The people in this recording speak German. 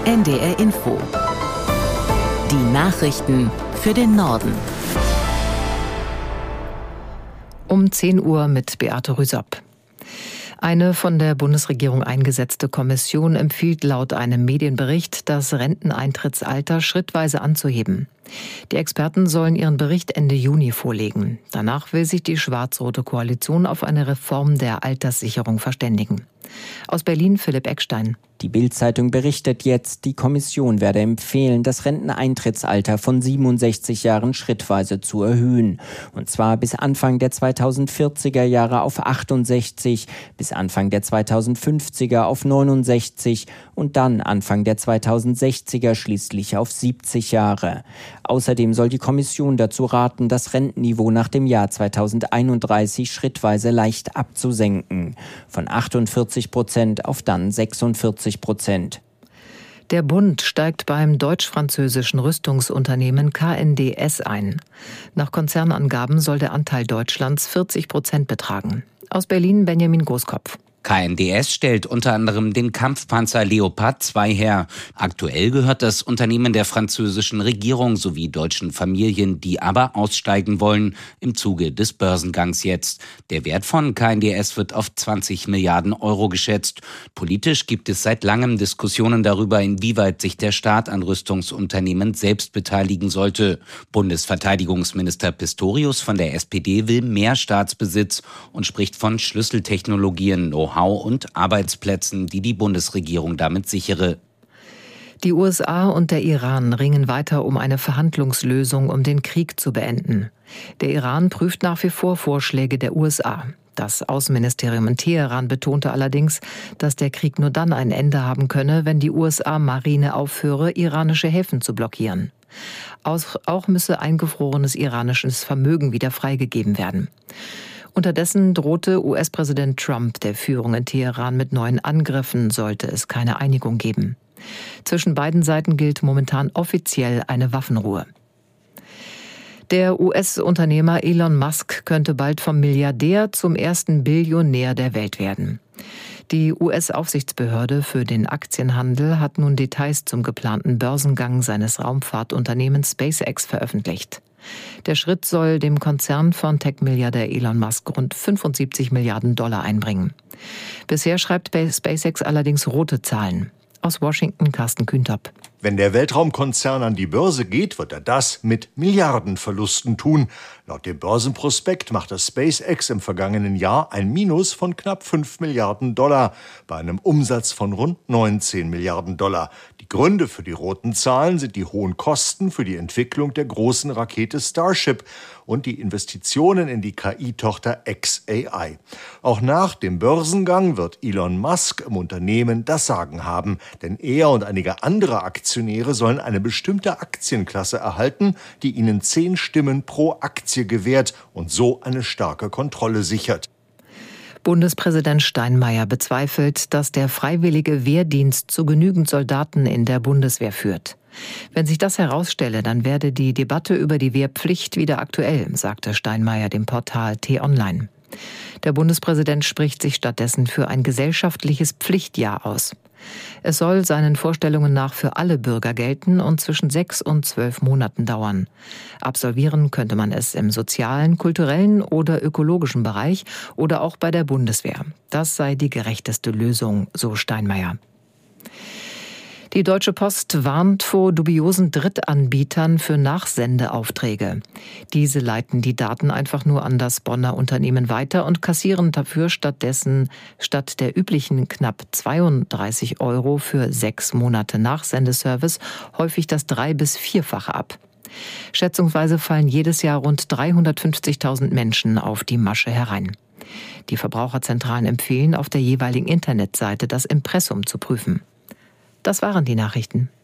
NDR Info. Die Nachrichten für den Norden. Um 10 Uhr mit Beate Rüsop. Eine von der Bundesregierung eingesetzte Kommission empfiehlt laut einem Medienbericht, das Renteneintrittsalter schrittweise anzuheben. Die Experten sollen ihren Bericht Ende Juni vorlegen. Danach will sich die schwarz-rote Koalition auf eine Reform der Alterssicherung verständigen. Aus Berlin Philipp Eckstein. Die Bild-Zeitung berichtet jetzt, die Kommission werde empfehlen, das Renteneintrittsalter von 67 Jahren schrittweise zu erhöhen. Und zwar bis Anfang der 2040er Jahre auf 68, bis Anfang der 2050er auf 69 und dann Anfang der 2060er schließlich auf 70 Jahre. Außerdem soll die Kommission dazu raten, das Rentenniveau nach dem Jahr 2031 schrittweise leicht abzusenken. Von 48% auf dann 46%. Der Bund steigt beim deutsch-französischen Rüstungsunternehmen KNDS ein. Nach Konzernangaben soll der Anteil Deutschlands 40% betragen. Aus Berlin Benjamin Großkopf. KNDS stellt unter anderem den Kampfpanzer Leopard 2 her. Aktuell gehört das Unternehmen der französischen Regierung sowie deutschen Familien, die aber aussteigen wollen, im Zuge des Börsengangs jetzt. Der Wert von KNDS wird auf 20 Milliarden Euro geschätzt. Politisch gibt es seit langem Diskussionen darüber, inwieweit sich der Staat an Rüstungsunternehmen selbst beteiligen sollte. Bundesverteidigungsminister Pistorius von der SPD will mehr Staatsbesitz und spricht von Schlüsseltechnologien, Know-how und Arbeitsplätzen, die die Bundesregierung damit sichere. Die USA und der Iran ringen weiter um eine Verhandlungslösung, um den Krieg zu beenden. Der Iran prüft nach wie vor Vorschläge der USA. Das Außenministerium in Teheran betonte allerdings, dass der Krieg nur dann ein Ende haben könne, wenn die USA-Marine aufhöre, iranische Häfen zu blockieren. Auch müsse eingefrorenes iranisches Vermögen wieder freigegeben werden. Unterdessen drohte US-Präsident Trump der Führung in Teheran mit neuen Angriffen, sollte es keine Einigung geben. Zwischen beiden Seiten gilt momentan offiziell eine Waffenruhe. Der US-Unternehmer Elon Musk könnte bald vom Milliardär zum ersten Billionär der Welt werden. Die US-Aufsichtsbehörde für den Aktienhandel hat nun Details zum geplanten Börsengang seines Raumfahrtunternehmens SpaceX veröffentlicht. Der Schritt soll dem Konzern von Tech-Milliardär Elon Musk rund 75 Milliarden Dollar einbringen. Bisher schreibt SpaceX allerdings rote Zahlen. Aus Washington Carsten Kühntop. Wenn der Weltraumkonzern an die Börse geht, wird er das mit Milliardenverlusten tun. Laut dem Börsenprospekt machte SpaceX im vergangenen Jahr ein Minus von knapp 5 Milliarden Dollar bei einem Umsatz von rund 19 Milliarden Dollar. Die Gründe für die roten Zahlen sind die hohen Kosten für die Entwicklung der großen Rakete Starship und die Investitionen in die KI-Tochter xAI. Auch nach dem Börsengang wird Elon Musk im Unternehmen das Sagen haben, denn er und einige andere Aktionäre sollen eine bestimmte Aktienklasse erhalten, die ihnen 10 Stimmen pro Aktie gewährt und so eine starke Kontrolle sichert. Bundespräsident Steinmeier bezweifelt, dass der freiwillige Wehrdienst zu genügend Soldaten in der Bundeswehr führt. Wenn sich das herausstelle, dann werde die Debatte über die Wehrpflicht wieder aktuell, sagte Steinmeier dem Portal T-Online. Der Bundespräsident spricht sich stattdessen für ein gesellschaftliches Pflichtjahr aus. Es soll seinen Vorstellungen nach für alle Bürger gelten und zwischen 6 und 12 Monaten dauern. Absolvieren könnte man es im sozialen, kulturellen oder ökologischen Bereich oder auch bei der Bundeswehr. Das sei die gerechteste Lösung, so Steinmeier. Die Deutsche Post warnt vor dubiosen Drittanbietern für Nachsendeaufträge. Diese leiten die Daten einfach nur an das Bonner Unternehmen weiter und kassieren dafür statt der üblichen knapp 32 € für 6 Monate Nachsendeservice häufig das 3- bis 4-fache ab. Schätzungsweise fallen jedes Jahr rund 350.000 Menschen auf die Masche herein. Die Verbraucherzentralen empfehlen, auf der jeweiligen Internetseite das Impressum zu prüfen. Das waren die Nachrichten.